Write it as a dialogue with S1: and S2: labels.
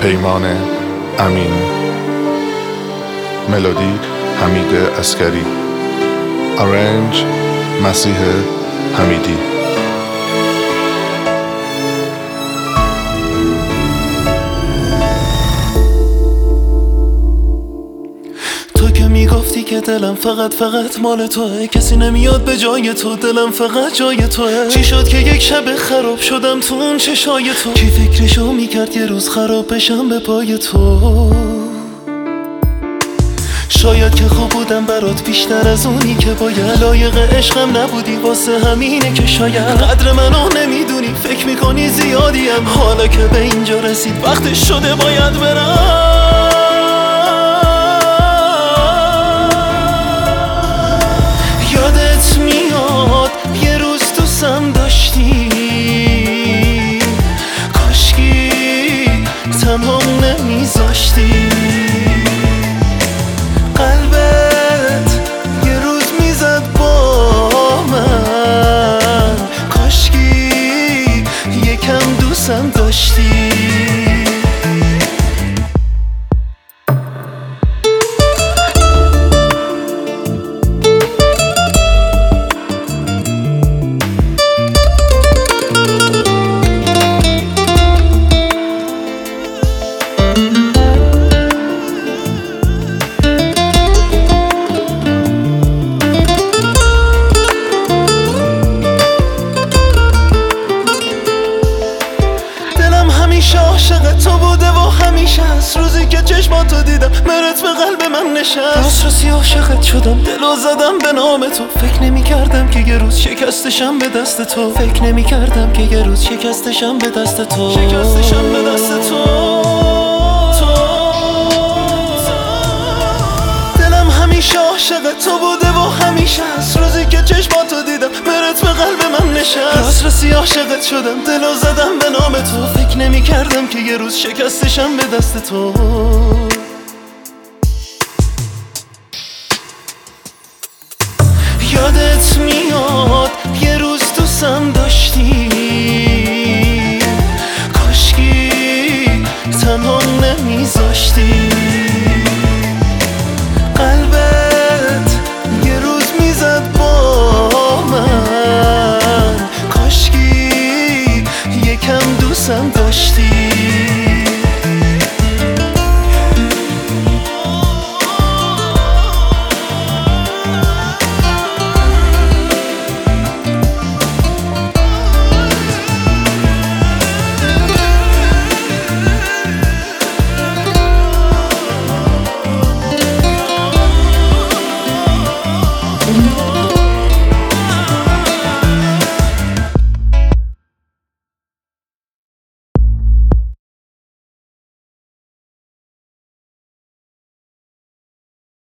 S1: پیمان امین، ملودی حمید عسکری، آرنج مسیح حمیدی.
S2: تو که میگفتی که دلم فقط مال توه، کسی نمیاد به جای تو، دلم فقط جای توه. چی شد که یک شب خراب شدم تو اون چشای تو؟ کی فکرشو میکرد یه روز خراب بشم به پای تو؟ شاید که خوب بودم برات بیشتر از اونی که باید، لایق عشقم نبودی واسه همینه که شاید قدر منو نمیدونی، فکر میکنی زیادیم. حالا که به اینجا رسید وقتش شده باید برم. یادت میاد یه روز تو سم داشتی، کاشکی تنها نمیذاشتی. قلبت یه روز میزد با من، کاشکی یکم دوستم داشتی. همیشه عاشق تو بوده و همیشه از روزی که چشماتو دیدم مرت به قلب من نشست. راستی عاشقت شدم، دلو زدم به نام تو. فکر نمی کردم که یه روز شکستشم به دست تو. فکر نمی کردم که یه روز شکستشم به دست تو. شکستشم به دست تو. دلم همیشه عاشق تو بوده و همیشه از روزی که چشماتو دیدم مرت به قلب من نشست. راستی عاشقت شدم، دلو زدم به نام تو. فکر نمی کردم که یه روز شکستشم به دست تو. یادت میاد یه روز تو سم داشتی، کاشکی تنها نمیذاشتی. قلبت یه روز میزد با من، کاشکی یکم دوستم داشتی.